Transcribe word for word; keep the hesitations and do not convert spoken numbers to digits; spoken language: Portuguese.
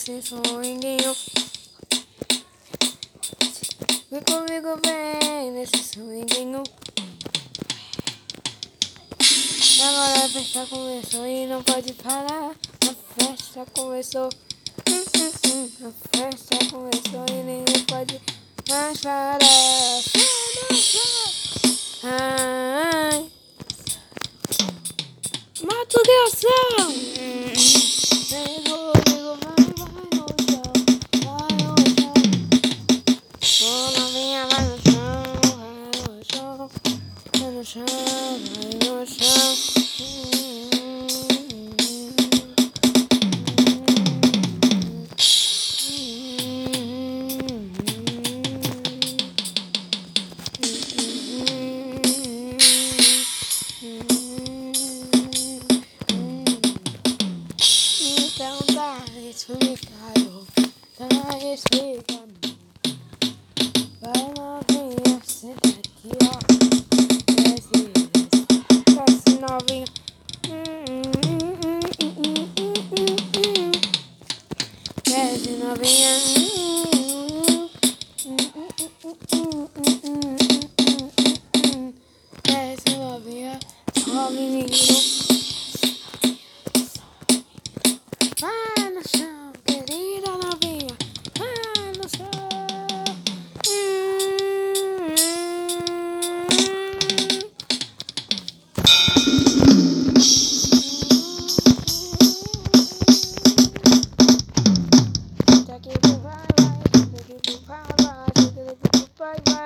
nesse swinguinho. Vem comigo, vem nesse swinguinho. Agora a festa começou e não pode parar. A festa começou. Hum, hum, hum. A festa começou e ninguém pode mais parar. Ai, mato de ação. Vem comigo, vai, vai no chão, vai no chão. Oh, novinha, vai no chão, vai no chão, vai no chão, vai no chão. Então dá explicado, dá explicado. Vai novinha, senta aqui, ó. Desce, desce, desce novinha. Desce novinha. Desce novinha, sobe menino. Vai no chão, querida novinha. Vai no chão. Daqui tu vai, vai, daqui tu vai, vai, daqui tu vai, vai.